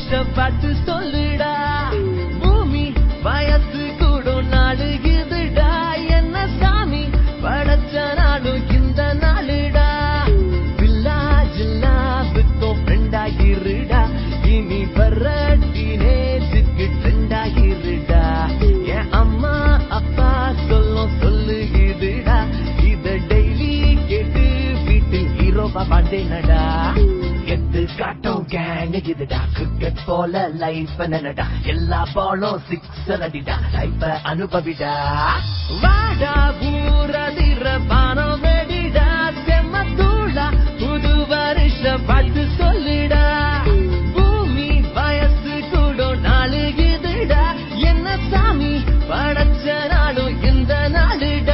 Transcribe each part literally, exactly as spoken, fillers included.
வருஷம் பார்த்து சொல்லுடா பூமி வயசு கூட நாடுகுதுடா என்ன சாமி படைச்ச நாளும் இந்த நாளுடா வில்லா ஜில்லா வித்தோம் ஃப்ரெண்டாகிருடா இனி வர்றட்டினே சிக்கு ட்ரெண்டாகிருடா என் அம்மா அப்பா சொல்லும் சொல்லுகுதுடா இத டெய்லி கேட்டு வீட்டில் ஹீரோவா பாண்டேனடா எட்டு காட்டும் கேங் இதுடா கிரிக்கெட் போல லைஃப் என்னடா எல்லா பாலும் சிக்ஸர் அடிடா லைஃப் அனுபவிடா வாடா ஊரதிர பானம் வெடிடா செம்ம தூளா புது வருஷம் பார்த்து சொல்லிடா பூமி வயசு கூட நாளுகுதுடா என்ன சாமி படைச்ச நாளும் இந்த நாளுடா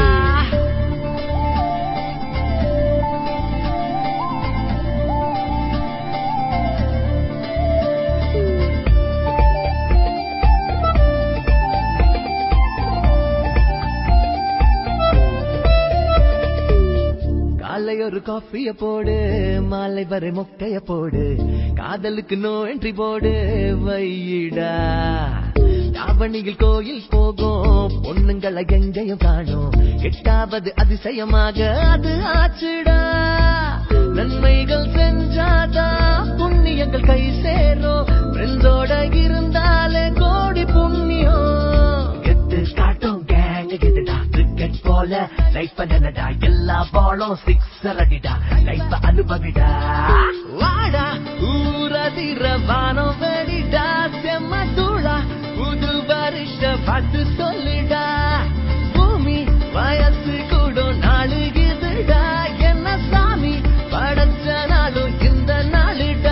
ஒரு காஃபிய போடு மாலை வரை மொக்கைய போடு காதலுக்கு நோ என்ட்ரி போடு வையிடா தாவணியில் கோயில் போகும் பொண்ணுங்களை எங்கேயும் காணும் எட்டாவது அதிசயமாக அது ஆச்சுடா நன்மைகள் செஞ்சாதான் புண்ணியங்கள் கை சேரும் ஃப்ரெண்ட்ஸோட இருந்தாலே கோடி புண்ணியம் எட்டு காட்டும் கேங் இதுடா கிரிக்கெட் போல லைஃப் என்னடா எல்லா பாலும் சிக்ஸர் அடிடா லைஃப் அனுபவிடா வாடா ஊரதிர வானம் வெடிடா செம்ம தூளா புது வருஷம் பார்த்து சொல்லிடா பூமி வயசு கூட நாளுகுதுடா என்ன சாமி படைச்ச நாளும் இந்த நாளுடா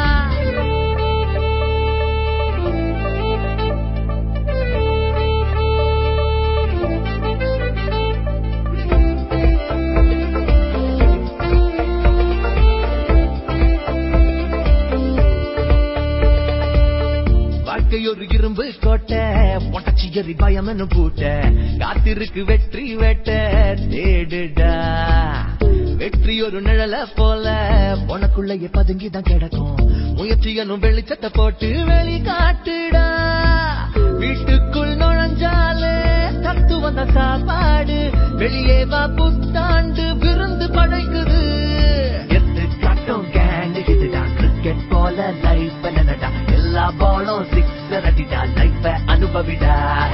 ஒரு இரும்பு கோட்டை பொட்டச்சி எரி பயம் என்ன பூட்ட காத்திருக்கு வெற்றி வெட்ட தேடுடா வெற்றி ஒரு நிழல போல உனக்குள்ளேயே பதுங்கிதான் கிடக்கும் முயற்சியனும் வெளிச்சத்தை போட்டு வெளி காட்டுடா வீட்டுக்குள் நுழைஞ்சாலே தத்து வந்த சாப்பாடு வெளியே வா புத்தாண்டு விருந்து படைக்குது எத்து காட்டும் கேங் இதுடா கிரிக்கெட் போல லைஃப் என்னடா எல்லா பாலும் சிக்ஸர் அடிடா லைஃப் அனுபவிடா